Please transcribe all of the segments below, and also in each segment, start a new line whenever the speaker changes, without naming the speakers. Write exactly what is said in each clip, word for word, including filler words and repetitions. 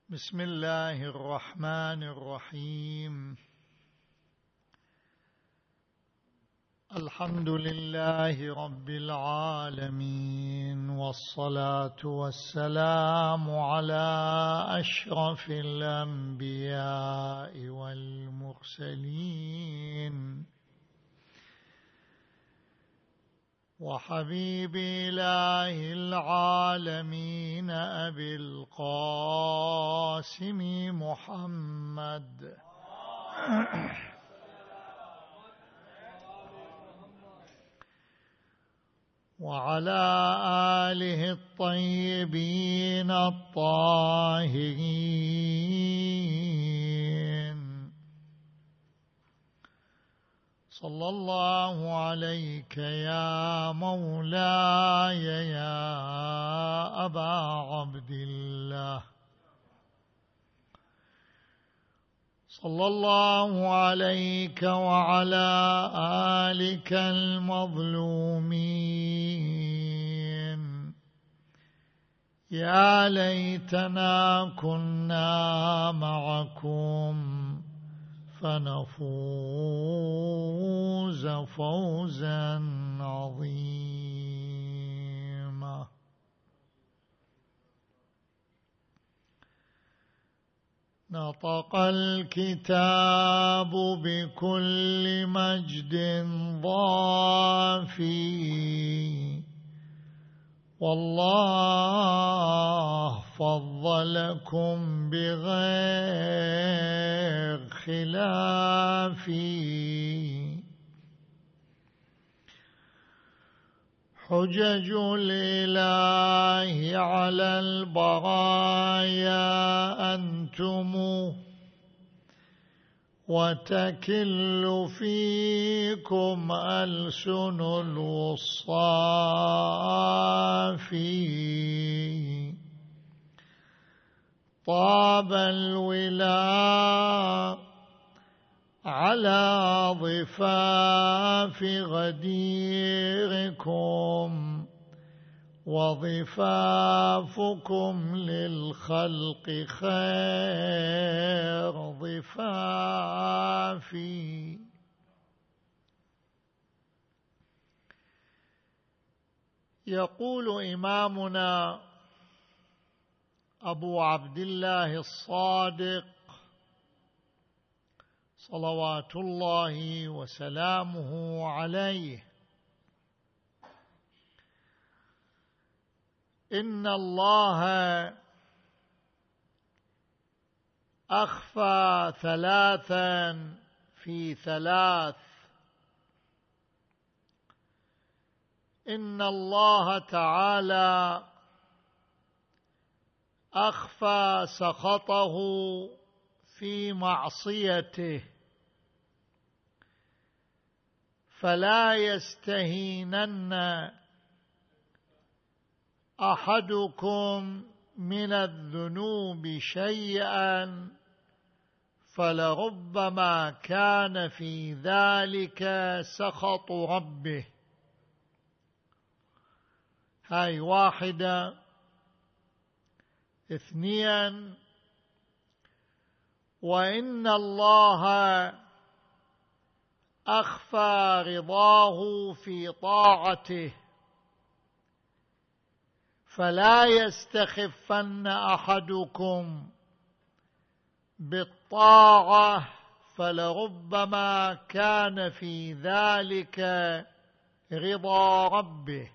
بسم الله الرحمن الرحيم. الحمد لله رب العالمين، والصلاة والسلام على أشرف الأنبياء والمرسلين، وحبيب إله العالمين أبي القاسم محمد وعلى آله الطيبين الطاهرين. صلى الله عليك يا مولاي يا أبا عبد الله، صلى الله عليك وعلى آلك المظلومين. يا ليتنا كنا معكم فنفوز فوزا عظيما. نطق الكتاب بكل مجد ضافي، والله فضلكم بغير خلاف. حجج الإله على البرايا أنتم، وتكل فيكم ألسن الوصاف. طاب الولاء على ضفاف غديركم، وضفافكم للخلق خير ضفاف. يقول إمامنا أبو عبد الله الصادق صلوات الله وسلامه عليه: إن الله أخفى ثلاثا في ثلاث. إن الله تعالى أخفى سخطه في معصيته، فلا يستهينن أحدكم من الذنوب شيئا، فلربما كان في ذلك سخط ربه. هاي واحدة. اثنيا: وإن الله أخفى رضاه في طاعته، فلا يستخفن أحدكم بالطاعة، فلربما كان في ذلك رضا ربه.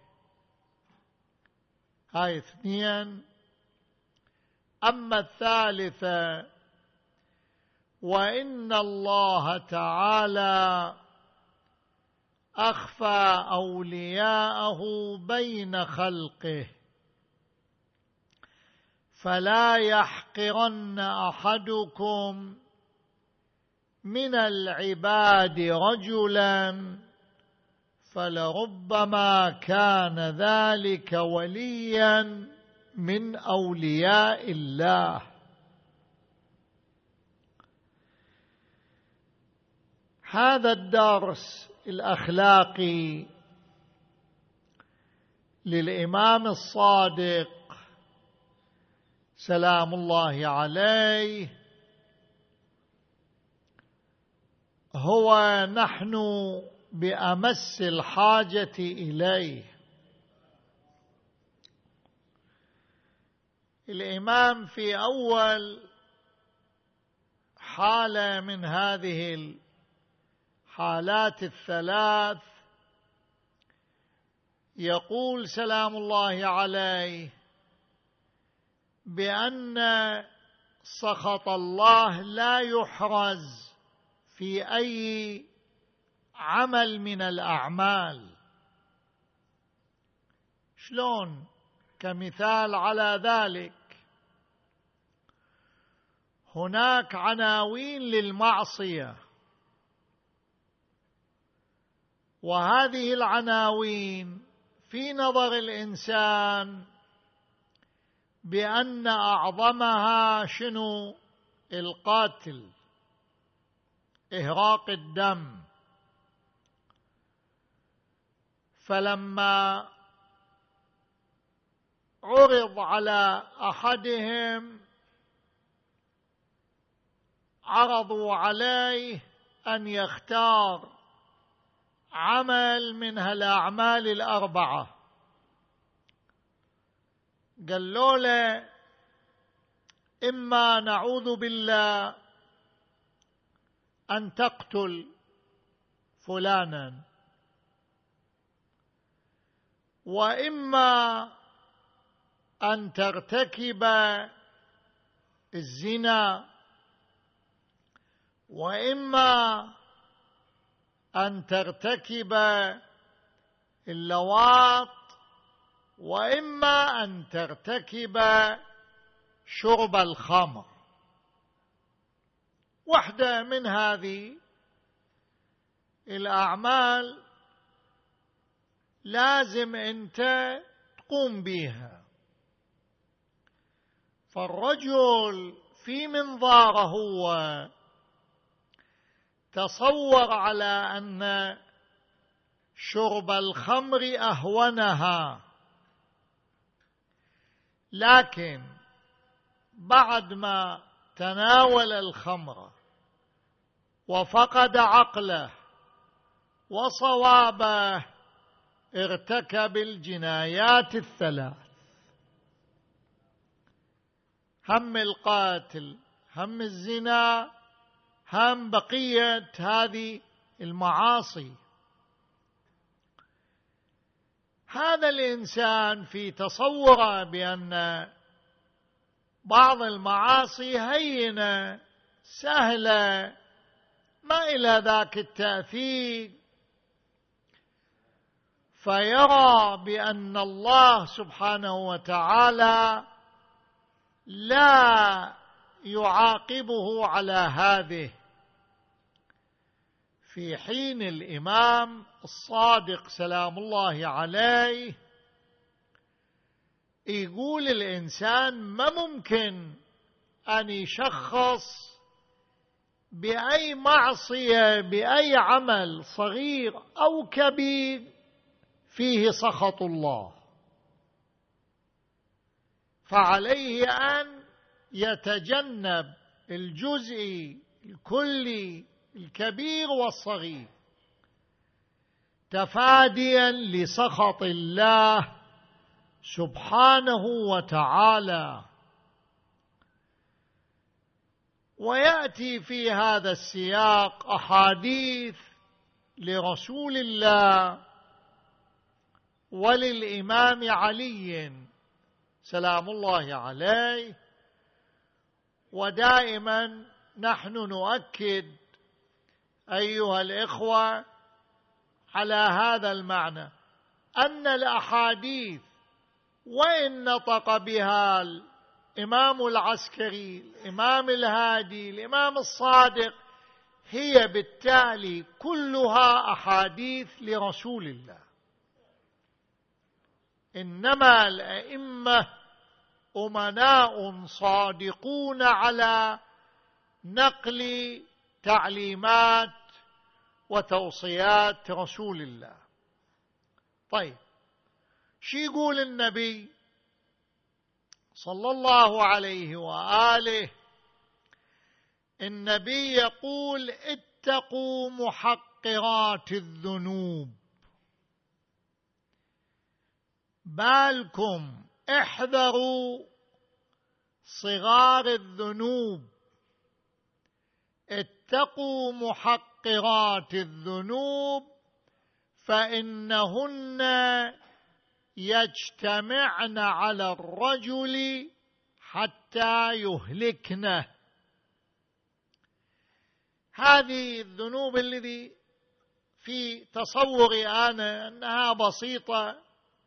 هاي اثنين. أما الثالثة: وإن الله تعالى أخفى أولياءه بين خلقه، فلا يحقرن أحدكم من العباد رجلا، فلربما كان ذلك وليا من أولياء الله. هذا الدرس الأخلاقي للإمام الصادق سلام الله عليه هو نحن بأمس الحاجة إليه. الإمام في أول حالة من هذه الحالات الثلاث يقول سلام الله عليه بأن سخط الله لا يحرز في أي عمل من الأعمال. شلون؟ كمثال على ذلك هناك عناوين للمعصية، وهذه العناوين في نظر الإنسان بأن أعظمها شنو؟ القاتل، إهراق الدم. فلما عرض على أحدهم عرضوا عليه أن يختار عمل من هالأعمال الأربعة. قالوا له إما نعوذ بالله أن تقتل فلانا، وإما أن ترتكب الزنا، وإما أن ترتكب اللواط، وإما أن ترتكب شرب الخمر. واحدة من هذه الأعمال لازم أنت تقوم بها. فالرجل في منظاره هو تصور على أن شرب الخمر أهونها، لكن بعد ما تناول الخمر وفقد عقله وصوابه ارتكب الجنايات الثلاث: هم القاتل، هم الزنا، هم بقية هذه المعاصي. هذا الإنسان في تصوره بأن بعض المعاصي هينة سهلة ما إلى ذاك التأثير، فيرى بأن الله سبحانه وتعالى لا يعاقبه على هذه، في حين الإمام الصادق سلام الله عليه يقول الإنسان ما ممكن أن يشخص بأي معصية بأي عمل صغير أو كبير فيه سخط الله، فعليه أن يتجنب الجزئي الكلي الكبير والصغير تفاديا لسخط الله سبحانه وتعالى. ويأتي في هذا السياق أحاديث لرسول الله وللإمام علي سلام الله عليه، ودائما نحن نؤكد أيها الإخوة على هذا المعنى، أن الأحاديث وإن نطق بها الإمام العسكري، الإمام الهادي، الإمام الصادق، هي بالتالي كلها أحاديث لرسول الله. إنما الأئمة أمناء صادقون على نقل تعليمات وتوصيات رسول الله. طيب، شو يقول النبي صلى الله عليه وآله النبي يقول: اتقوا محقرات الذنوب، بالكم احذروا صغار الذنوب، اتقوا محقرات الذنوب فإنهن يجتمعن على الرجل حتى يهلكنه. هذه الذنوب الذي في تصوري أنا أنها بسيطة،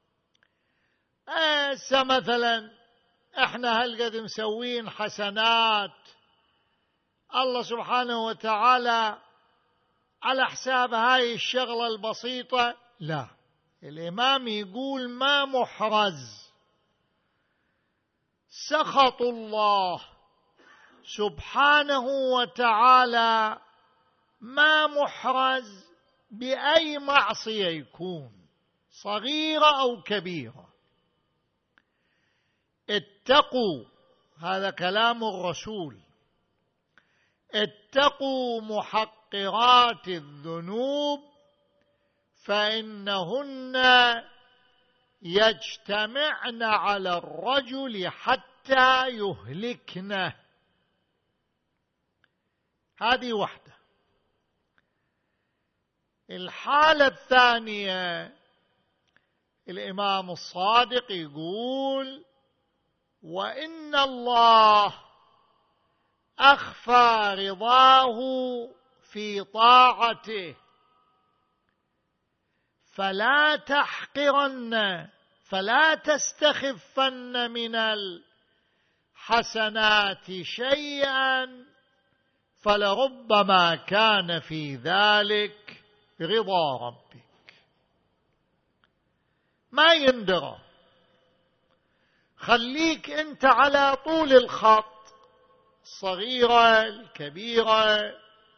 هسه مثلا احنا هالقد مسوين حسنات، الله سبحانه وتعالى على حساب هاي الشغلة البسيطة؟ لا، الإمام يقول ما محرز، سخط الله سبحانه وتعالى ما محرز بأي معصية يكون، صغيرة أو كبيرة. اتقوا، هذا كلام الرسول، اتقوا محقرات الذنوب فإنهن يجتمعن على الرجل حتى يهلكنه. هذه واحدة. الحالة الثانية الإمام الصادق يقول: وإن الله أخفى رضاه في طاعته فلا تحقرن، فلا تستخفن من الحسنات شيئا فلربما كان في ذلك رضا ربك. ما يندرى، خليك أنت على طول الخط، الصغيرة الكبيرة.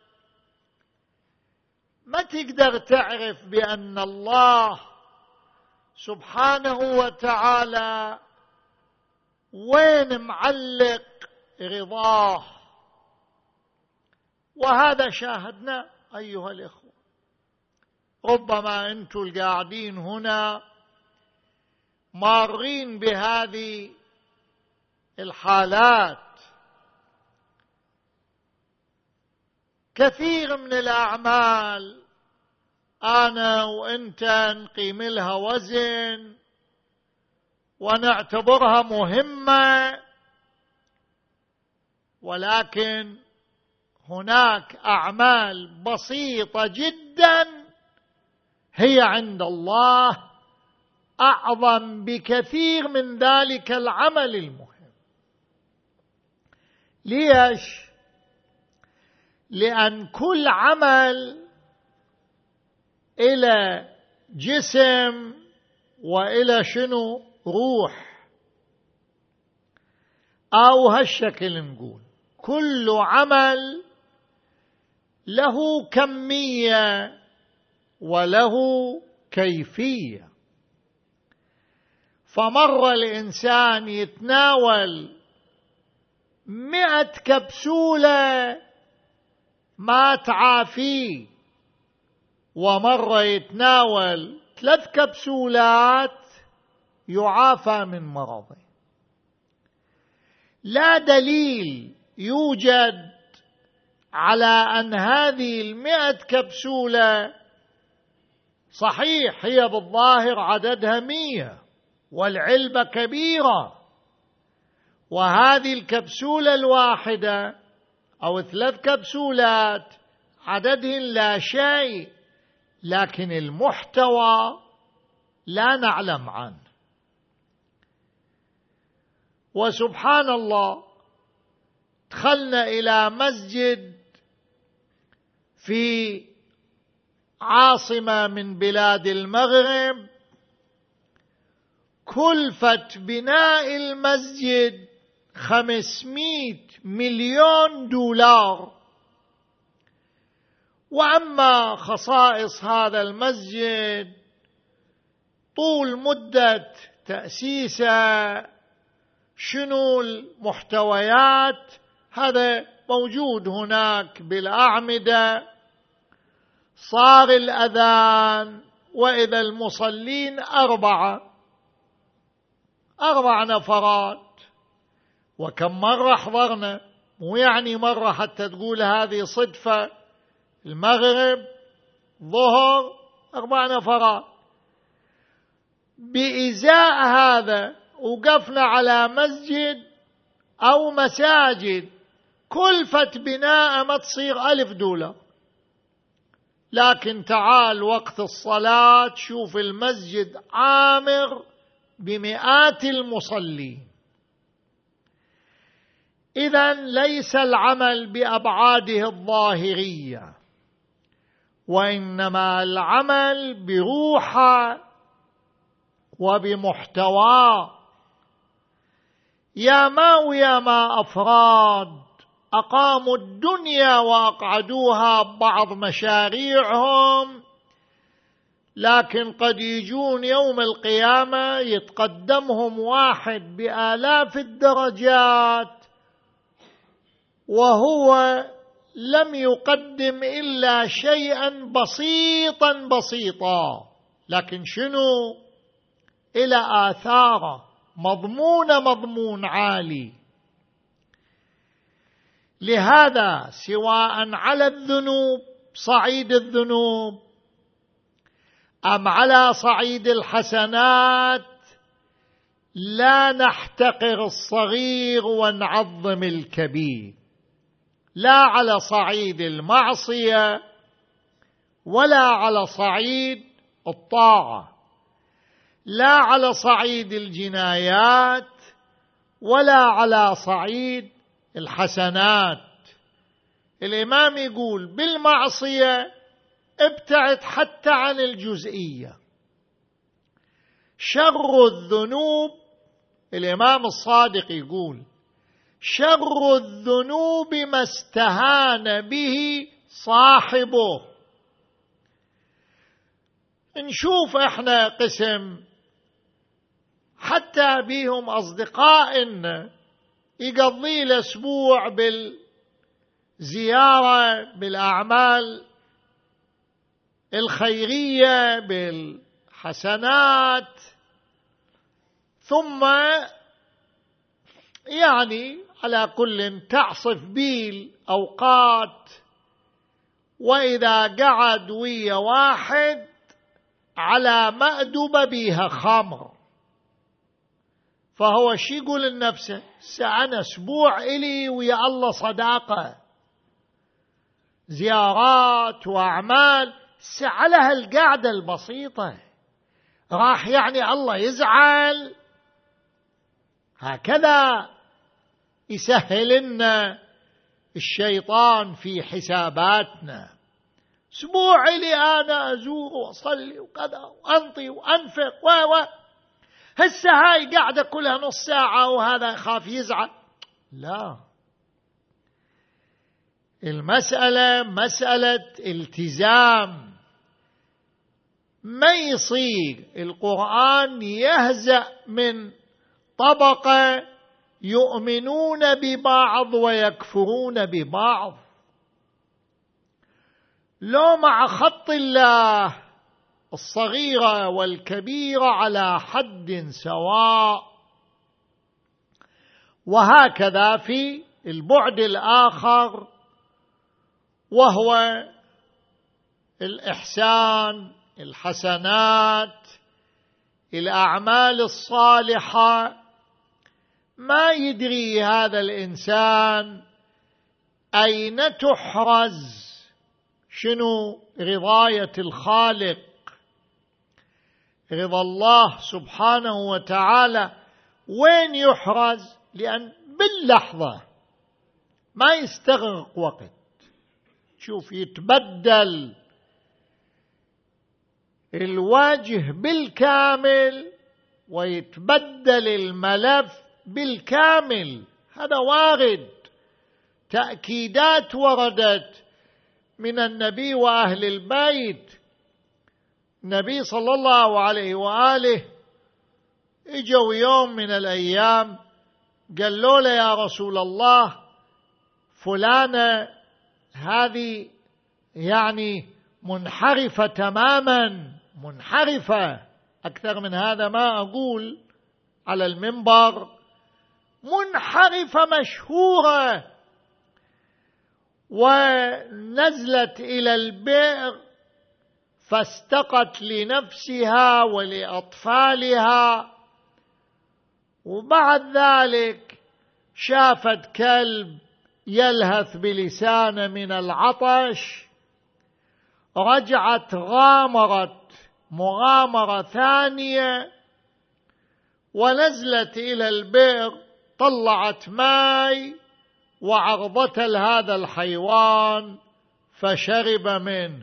ما تقدر تعرف بأن الله سبحانه وتعالى وين معلق رضاه، وهذا شاهدنا أيها الإخوة. ربما أنتم القاعدين هنا مارين بهذه الحالات، كثير من الأعمال أنا وأنت نقيم لها وزن ونعتبرها مهمة، ولكن هناك أعمال بسيطة جدا هي عند الله أعظم بكثير من ذلك العمل المهم. ليش؟ لأن كل عمل إلى جسم وإلى شنو؟ روح، أو هالشكل نقول كل عمل له كمية وله كيفية. فمر الإنسان يتناول مئة كبسولة ما تعافيه، ومرة يتناول ثلاث كبسولات يعافى من مرضه. لا دليل يوجد على أن هذه المئة كبسولة، صحيح هي بالظاهر عددها مية والعلبة كبيرة، وهذه الكبسولة الواحدة أو ثلاث كبسولات عددهن لا شيء، لكن المحتوى لا نعلم عنه. وسبحان الله، دخلنا إلى مسجد في عاصمة من بلاد المغرب، كلفة بناء المسجد خمسمائة مليون دولار. وأما خصائص هذا المسجد طول مدة تأسيسه، شنو المحتويات؟ هذا موجود هناك بالأعمدة. صار الأذان وإذا المصلين أربعة أربع نفرات. وكم مرة حضرنا، مو يعني مرة حتى تقول هذه صدفة. المغرب ظهر أربع نفرات. بإزاء هذا وقفنا على مسجد أو مساجد كلفة بناء ما تصير ألف دولار، لكن تعال وقت الصلاة شوف المسجد عامر بمئات المصلين. إذن ليس العمل بأبعاده الظاهرية، وإنما العمل بروحه وبمحتواه. يا ما ويا ما أفراد أقاموا الدنيا وأقعدوها ببعض مشاريعهم، لكن قد يجون يوم القيامة يتقدمهم واحد بآلاف الدرجات وهو لم يقدم إلا شيئا بسيطا بسيطا، لكن شنو؟ إلى آثاره مضمون مضمون عالي. لهذا سواء على الذنوب، صعيد الذنوب، أم على صعيد الحسنات، لا نحتقر الصغير ونعظم الكبير، لا على صعيد المعصية ولا على صعيد الطاعة، لا على صعيد الجنايات ولا على صعيد الحسنات. الإمام يقول بالمعصية ابتعد حتى عن الجزئية. شر الذنوب، الإمام الصادق يقول شر الذنوب ما استهان به صاحبه. نشوف احنا قسم حتى بيهم أصدقاء إن يقضي الأسبوع بالزيارة، بالأعمال الخيرية، بالحسنات، ثم يعني على كل تعصف بيه الأوقات، وإذا قعد ويا واحد على مأدبة بيها خمر، فهو شي يقول لنفسه سأنا أسبوع إلي ويا الله صداقة، زيارات وأعمال، على هالقعدة البسيطة راح يعني الله يزعل؟ هكذا يسهل لنا الشيطان في حساباتنا. أسبوع لي أنا أزور وأصلي وكذا وأنطي وأنفق و و هسه هاي قاعدة كلها نص ساعة وهذا خاف يزعل. لا، المسألة مسألة التزام. ما يصير القرآن يهزأ من طبقة يؤمنون ببعض ويكفرون ببعض. لو مع خط الله الصغيرة والكبيرة على حد سواء. وهكذا في البعد الآخر وهو الإحسان، الحسنات، الأعمال الصالحة، ما يدري هذا الإنسان أين تحرز شنو رضاية الخالق، رضا الله سبحانه وتعالى وين يحرز؟ لأن باللحظة ما يستغرق وقت. شوف يتبدل الوجه بالكامل ويتبدل الملف بالكامل. هذا وارد، تأكيدات وردت من النبي وأهل البيت. النبي صلى الله عليه وآله اجوا يوم من الأيام قال له يا رسول الله فلانة هذه يعني منحرفة تماما، منحرفة، أكثر من هذا ما أقول على المنبر، منحرفة مشهورة، ونزلت إلى البئر فاستقت لنفسها ولأطفالها، وبعد ذلك شافت كلب يلهث بلسانه من العطش، رجعت غامرت مغامرة ثانية ونزلت إلى البئر، طلعت ماء وعرضت لهذا الحيوان فشرب منه.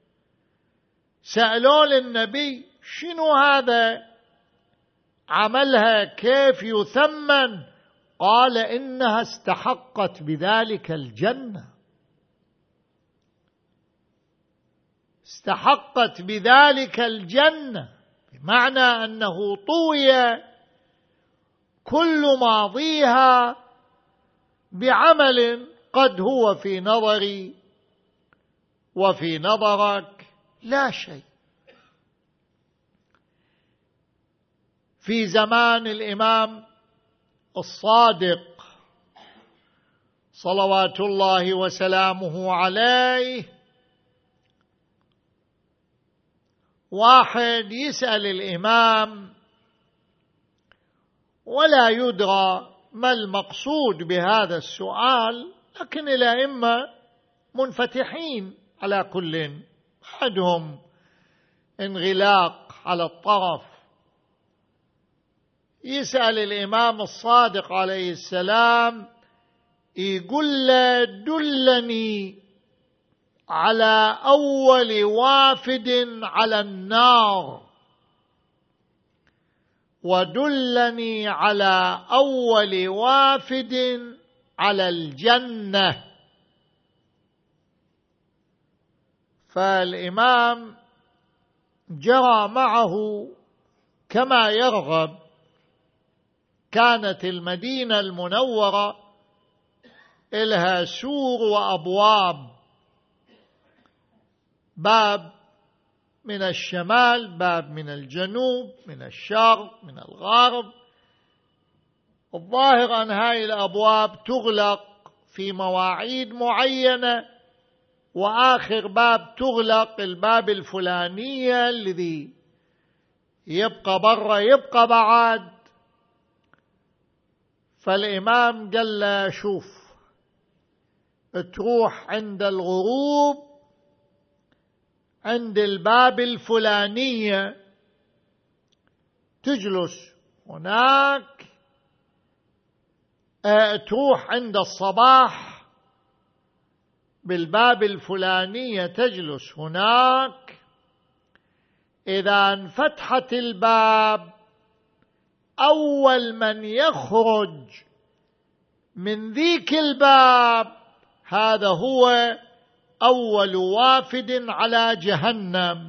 سألوا للنبي شنو هذا عملها، كيف يثمن؟ قال إنها استحقت بذلك الجنة، استحقت بذلك الجنة، بمعنى أنه طوي كل ماضيها بعمل قد هو في نظري وفي نظرك لا شيء. في زمان الإمام الصادق صلوات الله وسلامه عليه، واحد يسأل الإمام ولا يدرى ما المقصود بهذا السؤال، لكن الأئمة منفتحين على كل، أحدهم انغلاق على الطرف، يسأل الإمام الصادق عليه السلام يقول له دلني على أول وافد على النار ودلني على أول وافد على الجنة. فالإمام جرى معه كما يرغب. كانت المدينة المنورة إلها سور وأبواب، باب من الشمال، باب من الجنوب، من الشرق، من الغرب. الظاهر أن هذه الأبواب تغلق في مواعيد معينة، وآخر باب تغلق الباب الفلانية، الذي يبقى برا يبقى بعد. فالإمام قال له شوف، تروح عند الغروب عند الباب الفلانية، تجلس هناك، اه تروح عند الصباح بالباب الفلانية تجلس هناك. إذا انفتحت الباب أول من يخرج من ذيك الباب هذا هو أول وافد على جهنم.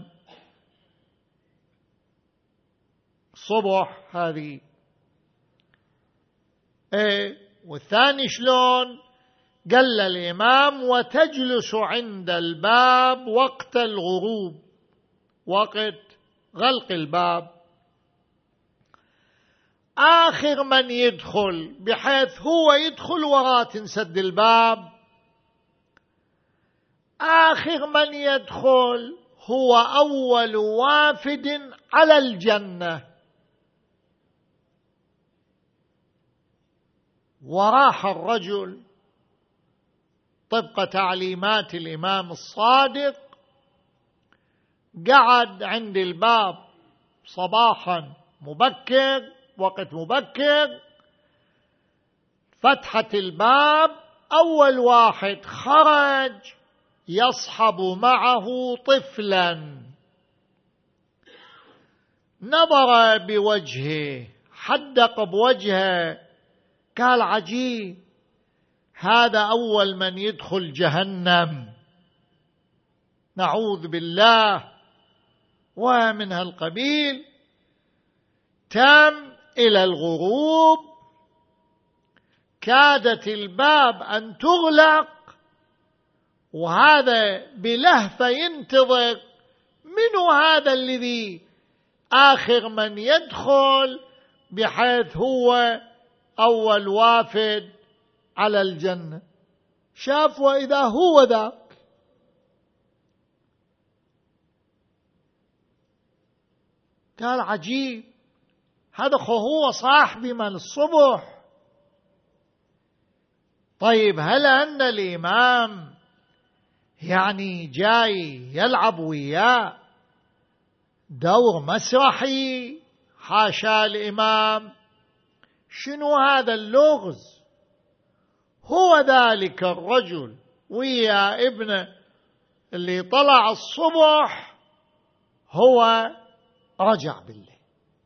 صبح هذه ايه. والثاني شلون؟ قال الإمام وتجلس عند الباب وقت الغروب، وقت غلق الباب، آخر من يدخل، بحيث هو يدخل وراء تنسد الباب، آخر من يدخل هو أول وافد على الجنة. وراح الرجل طبق تعليمات الإمام الصادق، قعد عند الباب صباحا مبكر، وقت مبكر، فتحت الباب، أول واحد خرج يصحب معه طفلا، نظر بوجهه، حدق بوجهه، قال عجيب، هذا أول من يدخل جهنم، نعوذ بالله. ومن هالقبيل تم إلى الغروب، كادت الباب أن تغلق وهذا بلهفة ينتظر منو هذا الذي آخر من يدخل بحيث هو أول وافد على الجنة. شاف وإذا هو ذاك. قال عجيب، هذا هو صاحبي من الصبح. طيب هل أن الإمام يعني جاي يلعب وياه دور مسرحي؟ حاشا الإمام، شنو هذا اللغز؟ هو ذلك الرجل ويا ابنه اللي طلع الصبح هو رجع بالليل.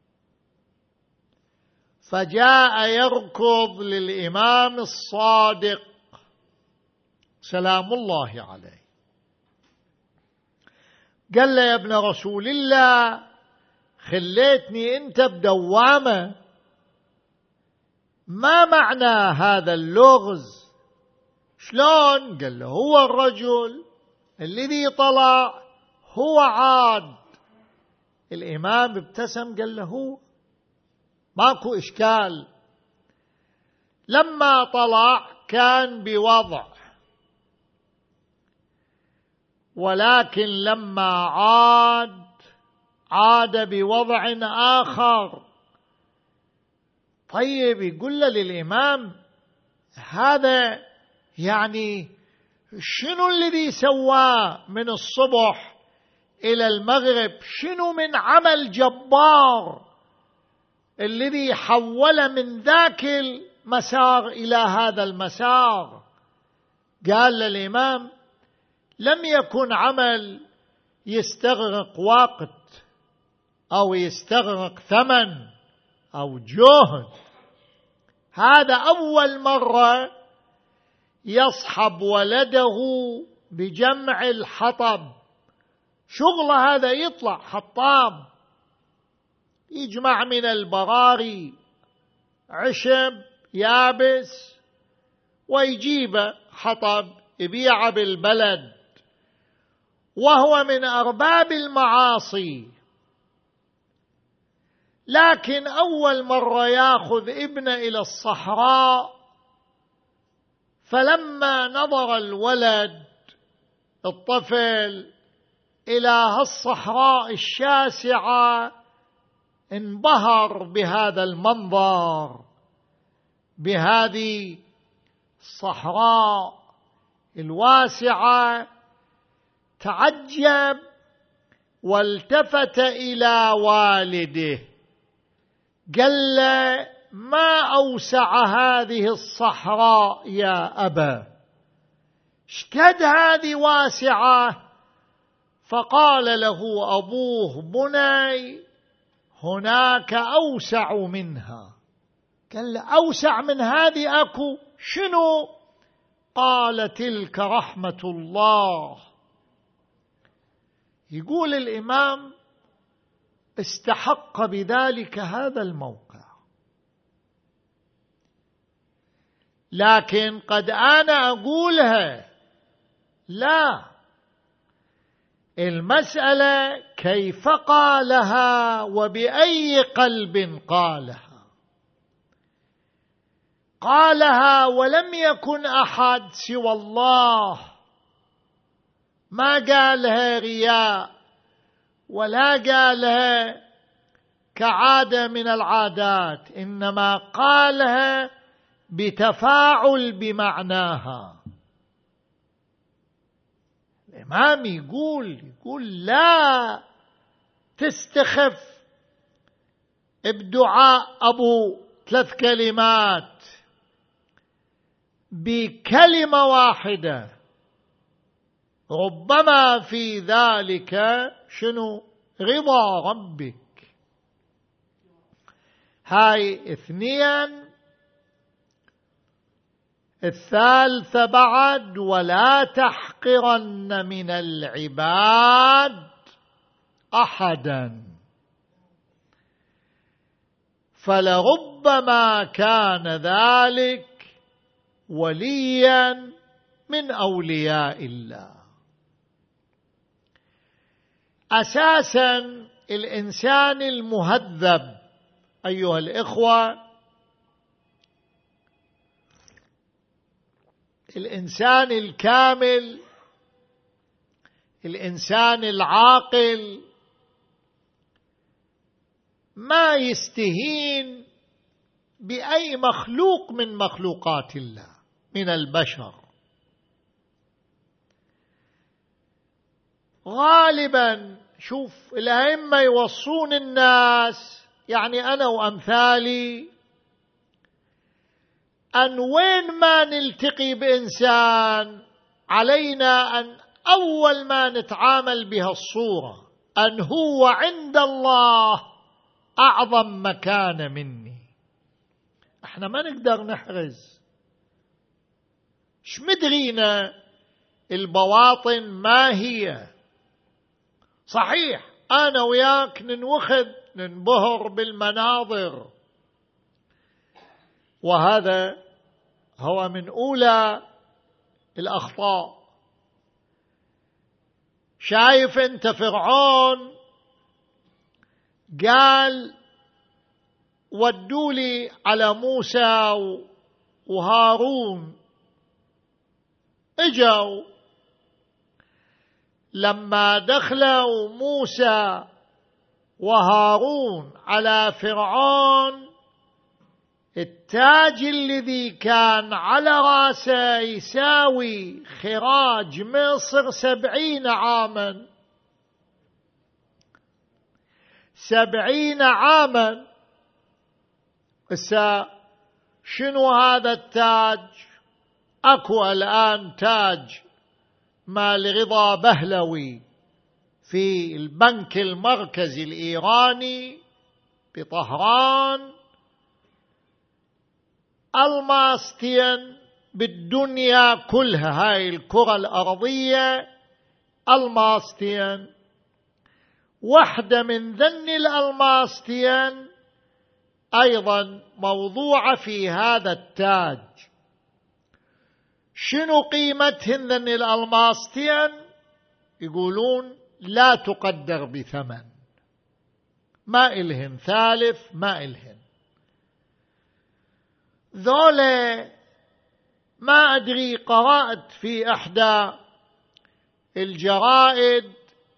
فجاء يركض للإمام الصادق سلام الله عليه، قال له يا ابن رسول الله خليتني أنت بدوامة، ما معنى هذا اللغز؟ شلون؟ قال له هو الرجل الذي طلع هو عاد. الإمام ابتسم قال له هو ماكو إشكال. لما طلع كان بوضع، ولكن لما عاد عاد بوضع آخر. طيب يقول له للإمام هذا يعني شنو الذي سواه من الصبح إلى المغرب؟ شنو من عمل جبار الذي حول من ذاك المسار إلى هذا المسار؟ قال للإمام لم يكن عمل يستغرق وقت أو يستغرق ثمن أو جهد، هذا أول مرة يصحب ولده بجمع الحطب، شغل هذا يطلع حطام، يجمع من البراري عشب يابس ويجيب حطب يبيع بالبلد، وهو من أرباب المعاصي. لكن أول مرة يأخذ ابنه إلى الصحراء، فلما نظر الولد الطفل إلى هالصحراء الشاسعة انبهر بهذا المنظر، بهذه الصحراء الواسعة، تعجب والتفت إلى والده قال له ما أوسع هذه الصحراء يا أبا، اشتد هذه واسعة. فقال له أبوه بني هناك أوسع منها. قال له أوسع من هذه أكو؟ شنو؟ قال تلك رحمة الله. يقول الإمام استحق بذلك هذا الموقع. لكن قد أنا أقولها، لا، المسألة كيف قالها وبأي قلب قالها. قالها ولم يكن أحد سوى الله، ما قالها رياء ولا قالها كعادة من العادات، إنما قالها بتفاعل بمعناها. الإمام يقول يقول لا تستخف بدعاء أبو ثلاث كلمات، بكلمة واحدة ربما في ذلك شنو؟ رضا ربك. هاي اثنين. الثالثة بعد ولا تحقرن من العباد أحدا، فلربما كان ذلك وليا من أولياء الله. أساسا الإنسان المهذب أيها الإخوة، الإنسان الكامل، الإنسان العاقل ما يستهين بأي مخلوق من مخلوقات الله من البشر. غالبا شوف الأئمة يوصون الناس، يعني أنا وأمثالي، أن وين ما نلتقي بإنسان علينا أن أول ما نتعامل بها الصورة أن هو عند الله أعظم مكانة مني. احنا ما نقدر نحرز، شمدرينا البواطن ما هي. صحيح أنا وياك ننوخذ ننبهر بالمناظر، وهذا هو من أولى الأخطاء. شايف أنت فرعون قال ودولي على موسى وهارون، اجوا لما دخلوا موسى وهارون على فرعون، التاج الذي كان على راسه يساوي خراج مصر سبعين عاما، سبعين عاما. إسا شنو هذا التاج؟ أكو الآن تاج مال رضا بهلوي في البنك المركزي الإيراني بطهران، الماستين بالدنيا كلها، هاي الكرة الأرضية الماستين، واحدة من ذن الألماستين أيضا موضوعة في هذا التاج. شنو قيمتهن ذن الألماستين؟ يقولون لا تقدر بثمن، ما إلهن ثالث، ما إلهن ذولا. ما أدري، قرأت في إحدى الجرائد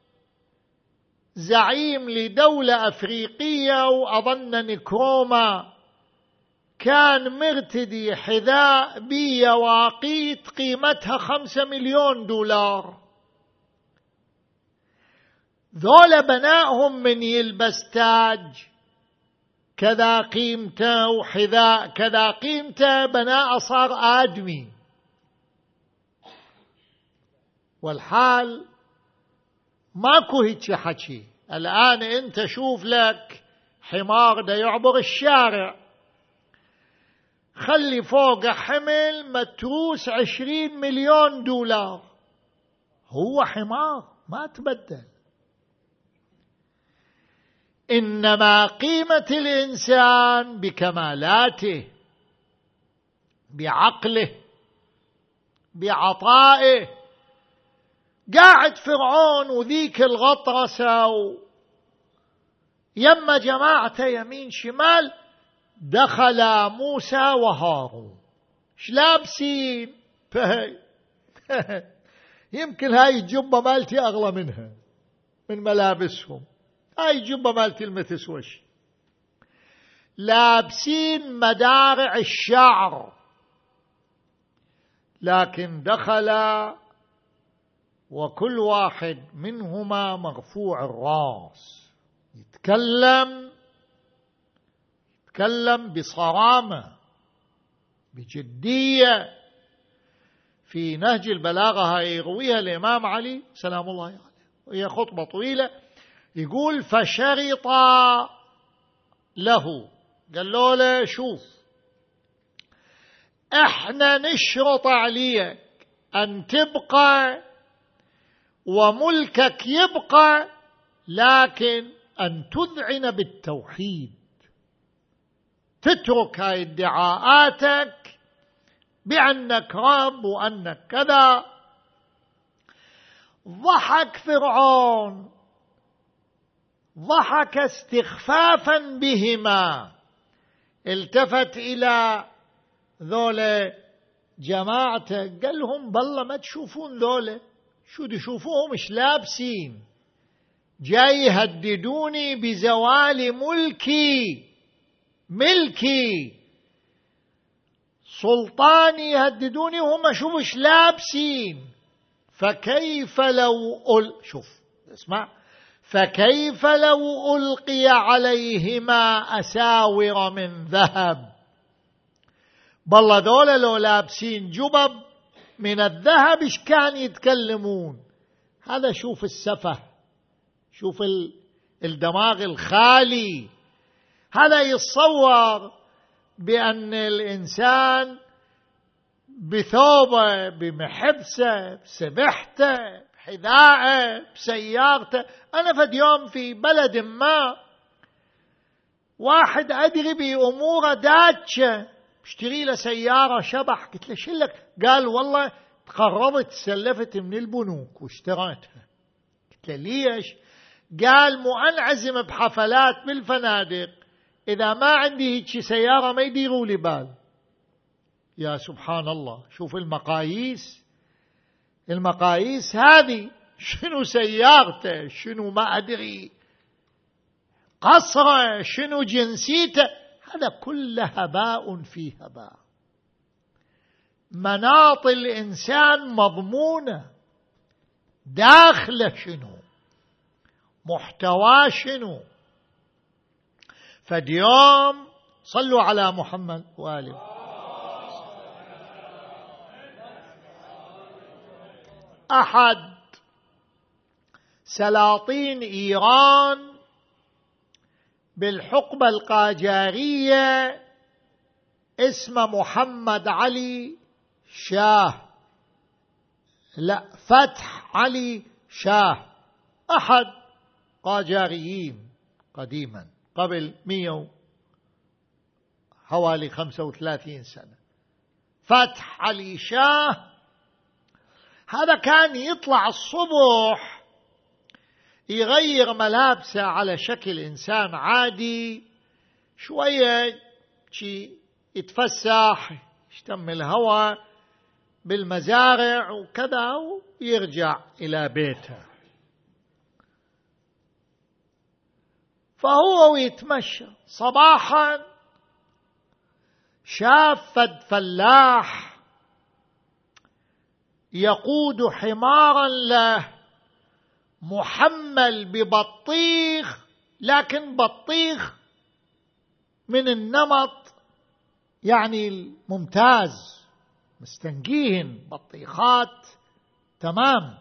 زعيم لدولة أفريقية وأظن نكروما كان مرتدي حذاء بيواقيت قيمتها خمسة مليون دولار. ذولا بنائهم من يلبس تاج كذا قيمته وحذاء كذا قيمته، بناء صار آدمي. والحال ماكو هيك حكي. الآن انت شوف لك حمار دا يعبر الشارع، خلي فوق حمل متروس عشرين مليون دولار، هو حمار ما تبدل. إنما قيمة الإنسان بكمالاته، بعقله، بعطائه. قاعد فرعون وذيك الغطرسة يما جماعته يمين شمال، دخل موسى وهارون شلابسين فهي يمكن هاي الجبة مالتي أغلى منها من ملابسهم، هاي الجبة مالتي المتسوش، لابسين مدارع الشعر، لكن دخل وكل واحد منهما مرفوع الراس، يتكلم يتكلم بصرامة بجدية. في نهج البلاغة هاي يرويها الإمام علي سلام الله عليه، وهي خطبة طويلة، يقول فشرط له، قال له له شوف احنا نشرط عليك أن تبقى وملكك يبقى، لكن أن تذعن بالتوحيد، تترك هاي ادعاءاتك بأنك رب وأنك كذا. ضحك فرعون، ضحك استخفافا بهما، التفت إلى ذولا جماعته قال لهم بالله ما تشوفون ذولا، شو تشوفوهم مش لابسين، جاي يهددوني بزوال ملكي، ملكي سلطاني، يهددوني وهم شو مش لابسين. فكيف لو أل... شوف اسمع، فكيف لو ألقي عليهما أساور من ذهب، بالله دولة لو لابسين جبب من الذهب إيش كان يتكلمون. هذا شوف السفه، شوف الدماغ الخالي. هذا يتصور بأن الإنسان بثوبه، بمحبسه، بسبحته، بحذائه، بسيارته. أنا فد يوم في بلد ما واحد أدري بأموره داتشة، اشتري له سيارة شبح، قلت له شلك؟ قال والله تقربت سلفت من البنوك واشتريتها. قلت له ليش؟ قال مو أنعزم بحفلات بالفنادق، إذا ما عندي هيك سيارة ما يديروا لي بال. يا سبحان الله، شوف المقاييس، المقاييس هذه، شنو سيارته، شنو ما أدري قصره، شنو جنسيته، هذا كله هباء في هباء. مناط الإنسان مضمونة، داخله شنو، محتوى شنو. فاليوم صلوا على محمد وآله، أحد سلاطين إيران بالحقبة القاجارية اسمه محمد علي شاه، لا فتح علي شاه، أحد قاجاريين قديما قبل مئة حوالي خمسة وثلاثين سنة. فتح علي شاه هذا كان يطلع الصبح يغير ملابسه على شكل إنسان عادي، شوية يتفسح، يشتم الهواء بالمزارع وكذا، ويرجع إلى بيته. فهو ويتمشى صباحا شاف فد فلاح يقود حمارا له محمل ببطيخ، لكن بطيخ من النمط يعني الممتاز، مستنقين بطيخات تمام.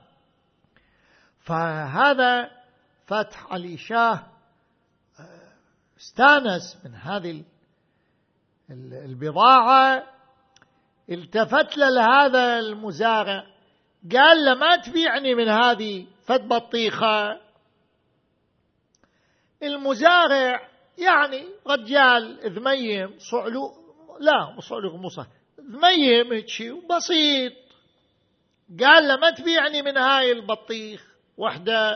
فهذا فتح علي شاه استانس من هذه البضاعة، التفت لهذا المزارع قال له ما تبيعني من هذه فد بطيخة. المزارع يعني رجال ذميم صعلو، لا مو صعلو مو صح، ذميم هيك بسيط، قال له ما تبيعني من هاي البطيخ وحده.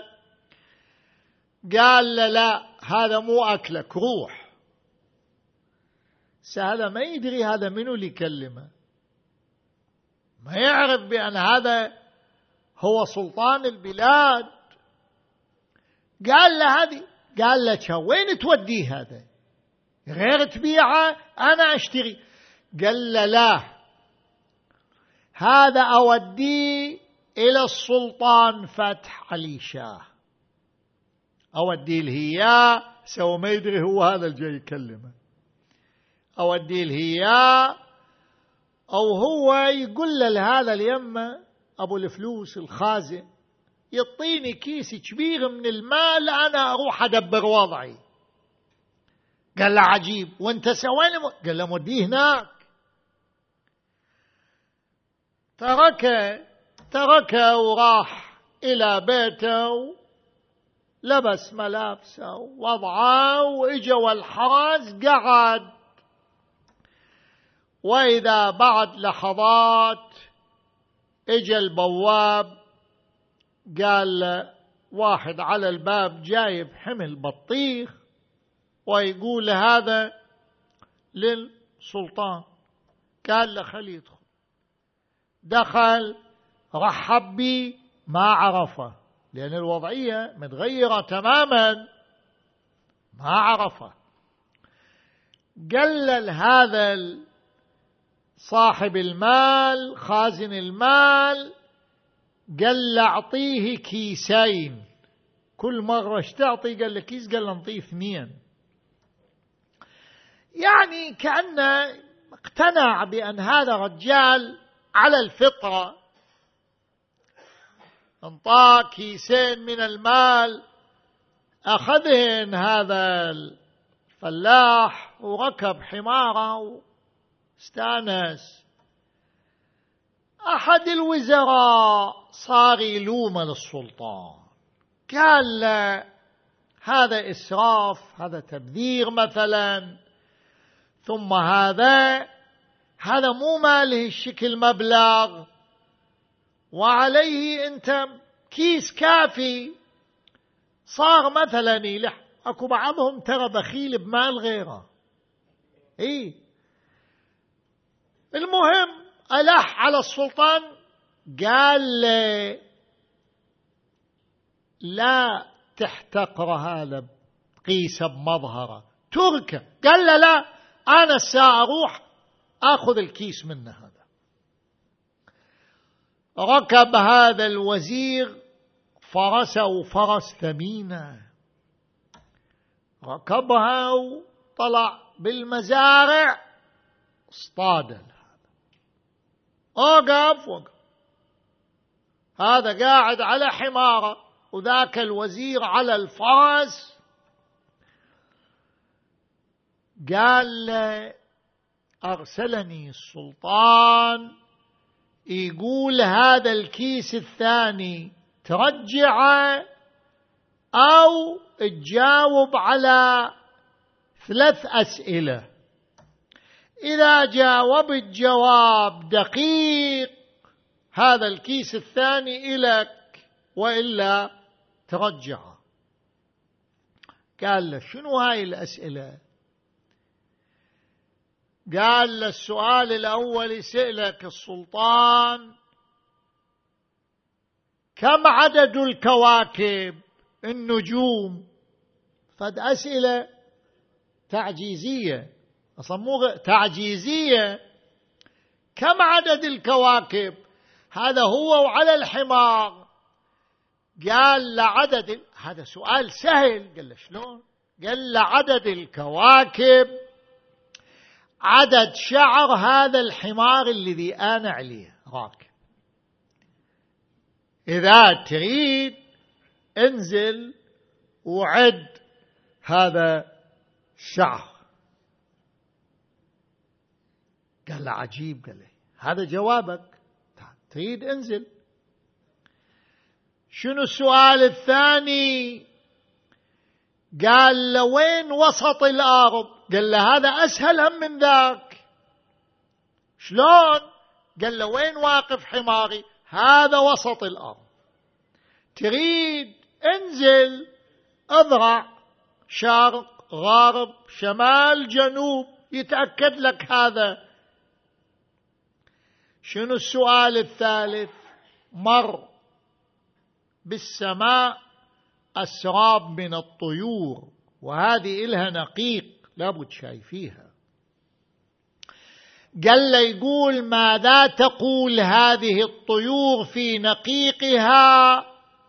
قال له لا هذا مو أكلك، روح. سهل ما يدري هذا منو اللي يكلمه، ما يعرف بأن هذا هو سلطان البلاد. قال له هذه، قال له وين توديه هذا، غير تبيعه أنا أشتري. قال له لا هذا أوديه إلى السلطان فتح علي شاه، أوديه الهيا، سوى ما يدري هو هذا اللي جاي يكلمه، أوديه الهيا، أو هو يقول له لهذا اليمة أبو الفلوس الخازن يعطيني كيس كبير من المال أنا أروح أدبر وضعي. قال له عجيب، وانت سوين؟ قال له موديه هناك. تركه تركه وراح إلى بيته، لبس ملابسه ووضعه، وإجا والحرس قعد وإذا بعد لحظات اجى البواب قال واحد على الباب جايب حمل بطيخ ويقول هذا للسلطان. قال له خليه يدخل. دخل رحب بي ما عرفه لأن الوضعية متغيرة تماما، ما عرفه. قال هذا صاحب المال خازن المال قال له أعطيه كيسين، كل مرة اشتعطي قال له كيس، قال له نعطيه اثنين. يعني كأنه اقتنع بأن هذا رجال على الفطرة، انطاه كيسين من المال أخذهن هذا الفلاح وركب حماره واستانس. أحد الوزراء صار يلوم للسلطان، قال له هذا إسراف، هذا تبذير مثلا، ثم هذا هذا مو ماله الشكل مبلغ، وعليه أنت كيس كافي. صار مثلا يلح، أكو بعضهم ترى بخيل بمال غيره. إيه المهم ألح على السلطان، قال له لا تحتقر هذا قيس بمظهره، تركه. قال له لا، أنا الساعة أروح أخذ الكيس منه. هذا ركب هذا الوزير فرسه فرس ثمينة، ركبها وطلع بالمزارع اصطاد. أوقف وقف، هذا قاعد على حماره وذاك الوزير على الفرس. قال له أرسلني السلطان يقول هذا الكيس الثاني ترجعه أو تجاوب على ثلاث أسئلة، إذا جاوبت جواب دقيق هذا الكيس الثاني إلك، وإلا ترجعه. قال له شنو هاي الأسئلة؟ قال له السؤال الأول يسألك السلطان كم عدد الكواكب النجوم، فد أسئلة تعجيزية، أصلا مو تعجيزية. كم عدد الكواكب؟ هذا هو وعلى الحمار. قال له عدد، هذا سؤال سهل. قال له شلون؟ قال له عدد الكواكب عدد شعر هذا الحمار الذي أنا عليه راكب. إذا تريد انزل وعد هذا الشعر. قال له عجيب. قال له هذا جوابك، تريد انزل. شنو السؤال الثاني؟ قال له وين وسط الأرض؟ قال له هذا أسهل هم من ذاك. شلون؟ قال له وين واقف حماري؟ هذا وسط الأرض. تريد انزل اضرع شرق غرب شمال جنوب يتأكد لك هذا. شنو السؤال الثالث؟ مر بالسماء أسراب من الطيور، وهذه إلها نقيق لابد شايفيها. قال له يقول ماذا تقول هذه الطيور في نقيقها؟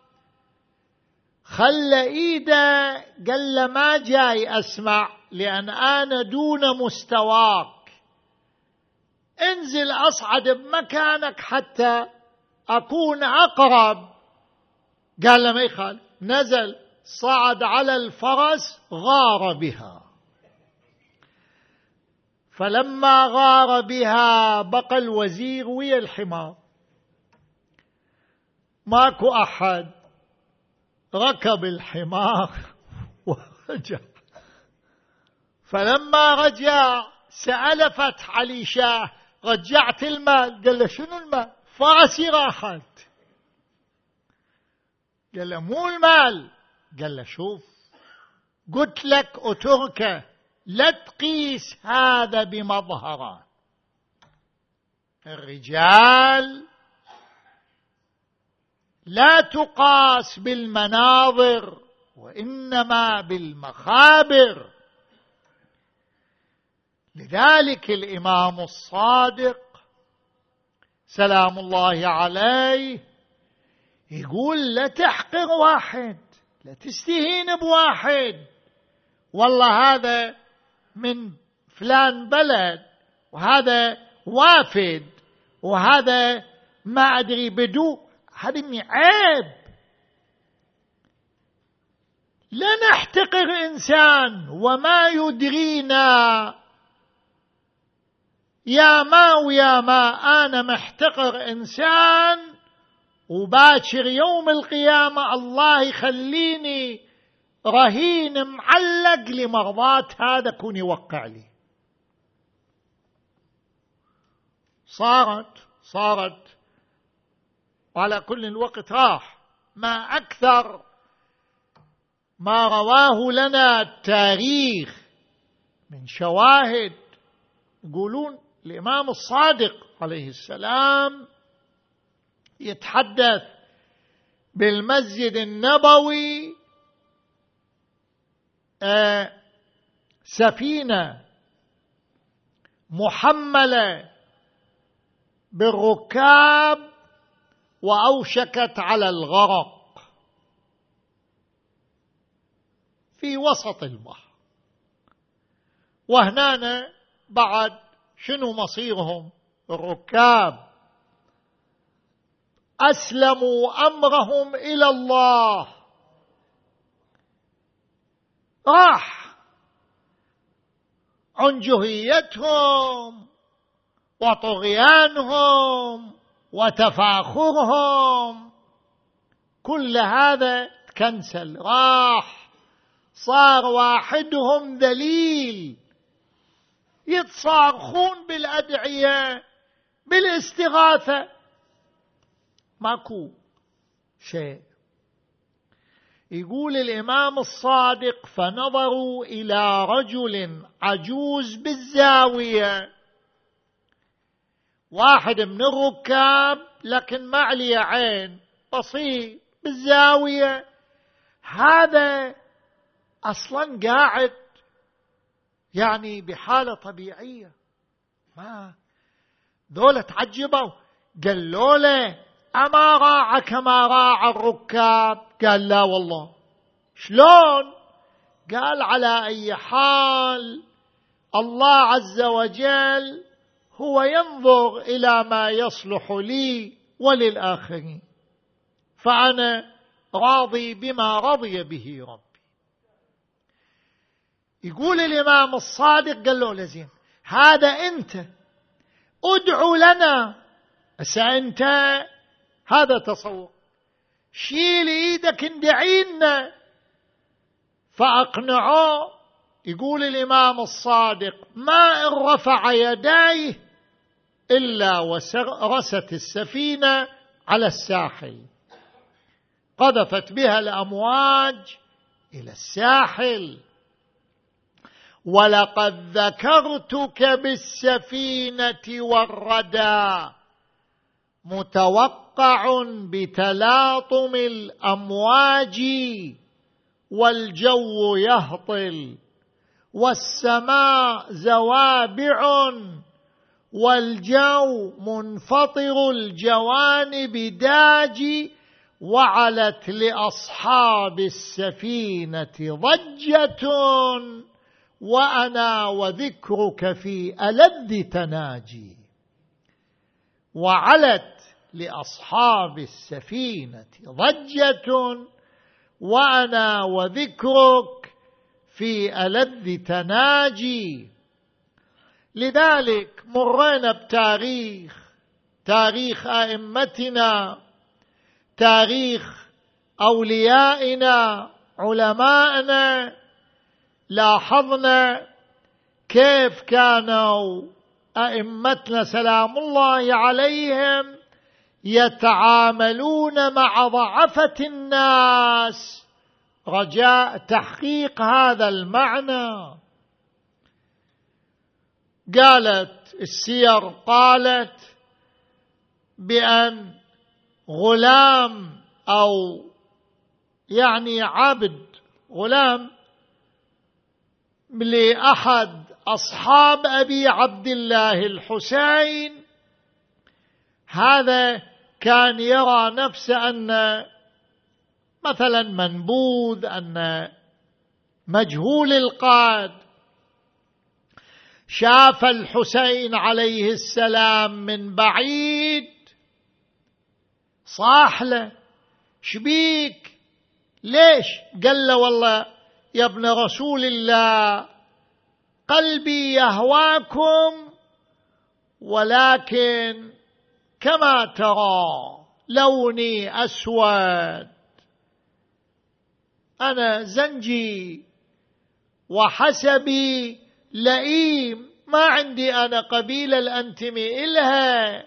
خل إيده. قال له ما جاي أسمع لأن أنا دون مستواك، انزل أصعد بمكانك حتى أكون أقرب. قال له ما يخالف. نزل صعد على الفرس غار بها، فلما غار بها بقى الوزير ويا الحمار، ماكو أحد. ركب الحمار ورجع، فلما رجع سأل فتح علي شاه رجعت المال؟ قال له شنو المال؟ فاسي راحت. قال له مو المال. قال له شوف قلت لك أتركه لا تقيس هذا بمظهره. الرجال لا تقاس بالمناظر وإنما بالمخابر. لذلك الإمام الصادق سلام الله عليه يقول لا تحقر واحد، لا تستهين بواحد، والله هذا من فلان بلد وهذا وافد وهذا ما أدري بدو، هذا عيب. لا نحتقر إنسان وما يدرينا يا ما ويا ما أنا محتقر إنسان وباكر يوم القيامة الله يخليني رهين معلق لمرضات هذا كون يوقع لي. صارت صارت وعلى كل الوقت راح. ما أكثر ما رواه لنا التاريخ من شواهد. يقولون الإمام الصادق عليه السلام يتحدث بالمسجد النبوي آه سفينة محملة بالركاب وأوشكت على الغرق في وسط البحر، وهنا بعد شنو مصيرهم؟ الركاب أسلموا أمرهم إلى الله، راح عنجهيتهم وطغيانهم وتفاخرهم كل هذا تكنسل، راح. صار واحدهم ذليل يتصارخون بالأدعية بالاستغاثة، ماكو شيء. يقول الإمام الصادق فنظروا إلى رجل عجوز بالزاوية، واحد من الركاب لكن ما عليه عين، بسيط بالزاوية، هذا أصلا قاعد يعني بحالة طبيعية. ما ذولا تعجبوا، قالوا له أما راع كما راع الركاب؟ قال لا والله. شلون؟ قال على أي حال الله عز وجل هو ينظر إلى ما يصلح لي وللآخرين، فأنا راضي بما رضي به ربي. يقول الإمام الصادق قال له لزين هذا أنت ادعو لنا، أنت هذا تصور، شيل ايدك اندعي لنا. فأقنعوه. يقول الإمام الصادق ما إن رفع يديه إلا ورست السفينة على الساحل، قذفت بها الأمواج إلى الساحل. ولقد ذكرتك بالسفينة والردى متوقع بتلاطم الأمواج، والجو يهطل والسماء زوابع، والجو منفطر الجوانب داجي، وعلت لأصحاب السفينة ضجة، وأنا وذكرك في ألذ تناجي. وعلت لأصحاب السفينة ضجة وأنا وذكرك في ألذ تناجي. لذلك مرينا بتاريخ تاريخ أئمتنا، تاريخ أوليائنا علماءنا، لاحظنا كيف كانوا أئمتنا سلام الله عليهم يتعاملون مع ضعفة الناس رجاء تحقيق هذا المعنى. قالت السير قالت بأن غلام أو يعني عبد غلام لأحد أصحاب أبي عبد الله الحسين هذا كان يرى نفسه أن مثلا منبوذ، أن مجهول القاد. شاف الحسين عليه السلام من بعيد صاح له شبيك ليش؟ قال له والله يا ابن رسول الله قلبي يهواكم ولكن كما ترى لوني أسود، أنا زنجي وحسبي لئيم، ما عندي أنا قبيلة الأنتمي إلها،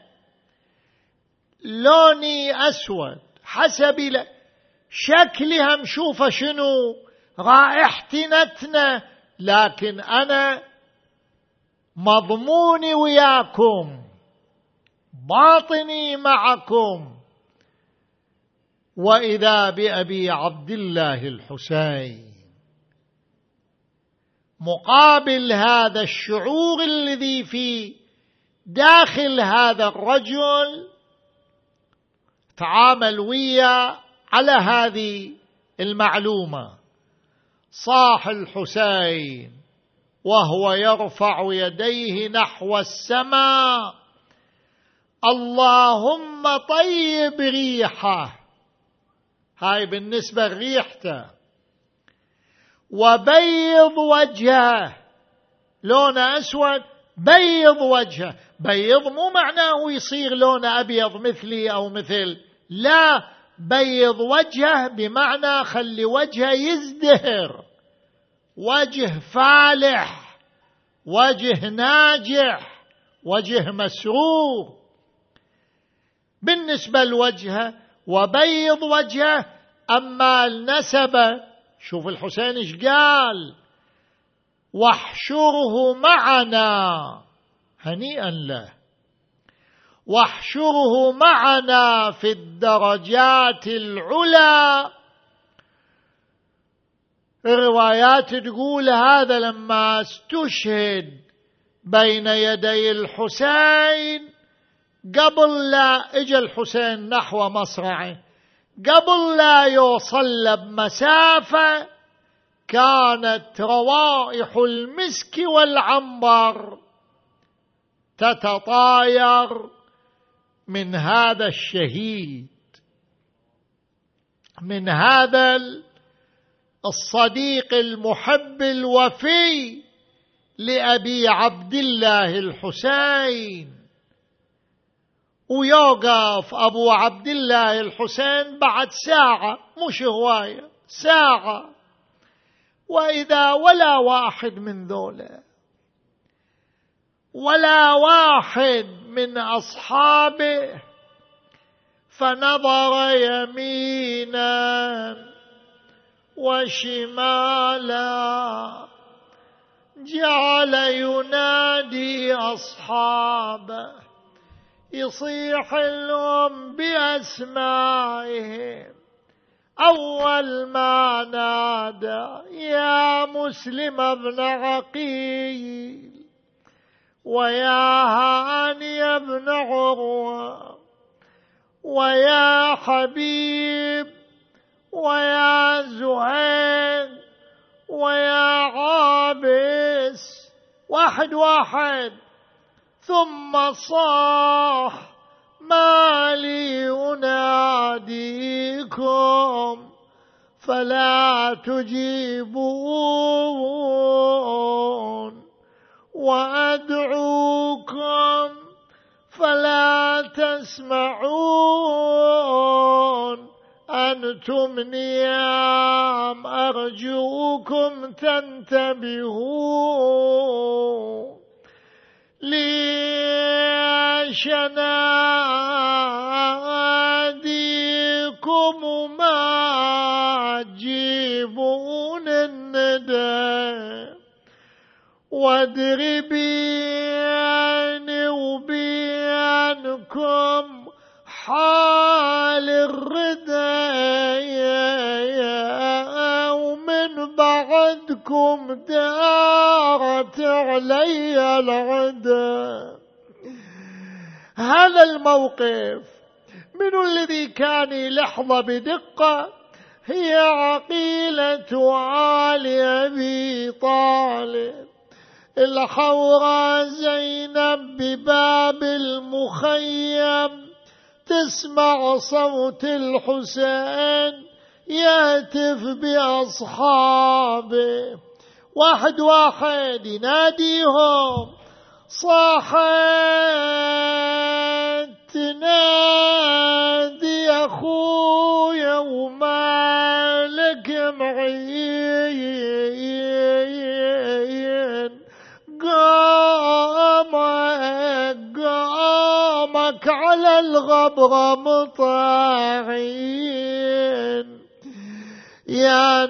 لوني أسود حسبي ل... شكلي هم شوفه شنو رائحتي نتنة، لكن أنا مضموني وياكم باطني معكم. وإذا بأبي عبد الله الحسين مقابل هذا الشعور الذي في داخل هذا الرجل تعامل ويا على هذه المعلومة. صاح الحسين وهو يرفع يديه نحو السماء: اللهم طيب ريحه، هاي بالنسبة لريحته، وبيض وجهه، لونه أسود بيض وجهه. بيض مو معناه يصير لونه أبيض مثلي أو مثل، لا، بيض وجهه بمعنى خلي وجهه يزدهر، وجه فالح، وجه ناجح، وجه مسرور بالنسبة لوجهه. وبيض وجهه. أما النسبة، شوف الحسين ايش قال: واحشره معنا، هنيئا له، واحشره معنا في الدرجات العلى. الروايات تقول هذا لما استشهد بين يدي الحسين، قبل لا اجى الحسين نحو مصرعه، قبل لا يوصل بمسافة كانت روائح المسك والعنبر تتطاير من هذا الشهيد، من هذا الصديق المحب الوفي لأبي عبد الله الحسين. ويوقف أبو عبد الله الحسين بعد ساعة، مش هواية، ساعة، وإذا ولا واحد من ذولا، ولا واحد من أصحابه، فنظر يمينا وشمالا، جعل ينادي أصحابه، يصيح لهم بأسمائهم. أول ما نادى: يا مسلم بن عقيل، ويا هاني بن عروة، ويا حبيب، ويا زهير، ويا عابس، واحد واحد. ثم صاح: ما لي أناديكم فلا تجيبون، وأدعوكم فلا تسمعون، أنتم نيام أرجوكم تنتبهون. أناديكم ما تجيبون الندى وادري بيني وبينكم حال الردى ومن بعدكم دارت علي العدى. هذا الموقف من الذي كان لحظة بدقة هي عقيلة آل أبي طالب. الحوراء زينب بباب المخيم تسمع صوت الحسين يهتف بأصحابه، واحد واحد يناديهم، صاحت تنادي أخويا ومالك معين، قامك قامك على الغبرة مطاعين. يا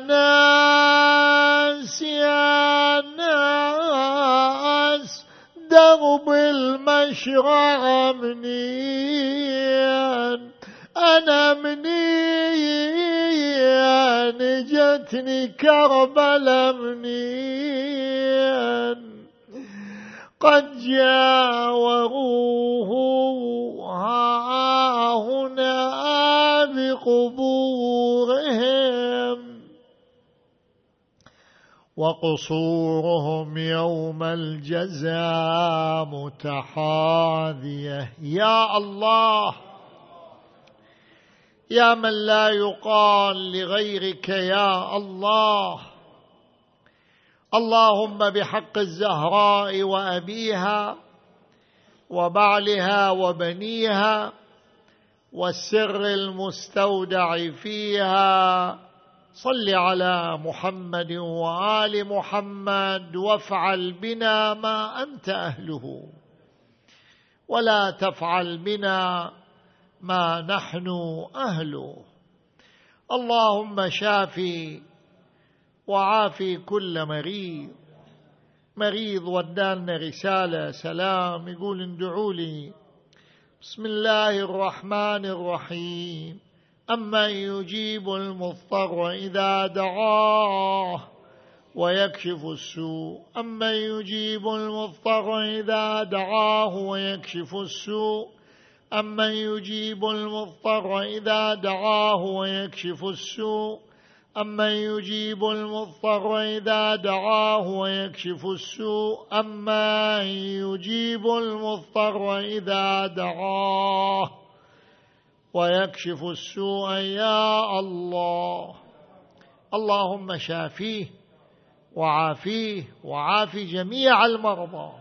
ناس يا ناس درب المشرع منين، أنا منين جتني كربلا منين، قد جاوروه ها هنا بقبورهم وقصورهم يوم الجزاء متحاذية. يا الله، يا من لا يقال لغيرك يا الله، اللهم بحق الزهراء وأبيها وبعلها وبنيها والسر المستودع فيها، صل على محمد وآل محمد وافعل بنا ما أنت أهله ولا تفعل بنا ما نحن أهله. اللهم شافي وعافي كل مريض. مريض ودالنا رسالة سلام يقول اندعوا لي. بسم الله الرحمن الرحيم. أمن يجيب المضطر إذا دعاه ويكشف السوء، أمن يجيب المضطر إذا دعاه ويكشف السوء، أمن يجيب المضطر إذا دعاه ويكشف السوء، أمن يجيب المضطر إذا دعاه ويكشف السوء، أمن يجيب المضطر إذا دعاه ويكشف السوء. يا الله، اللهم شافيه وعافيه وعافي جميع المرضى.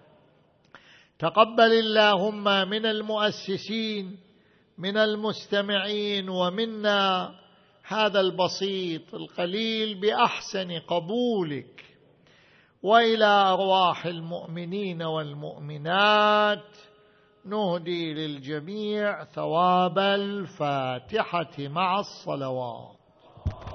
تقبل اللهم من المؤسسين من المستمعين ومنا هذا البسيط القليل بأحسن قبولك، وإلى أرواح المؤمنين والمؤمنات نهدي للجميع ثواب الفاتحة مع الصلوات.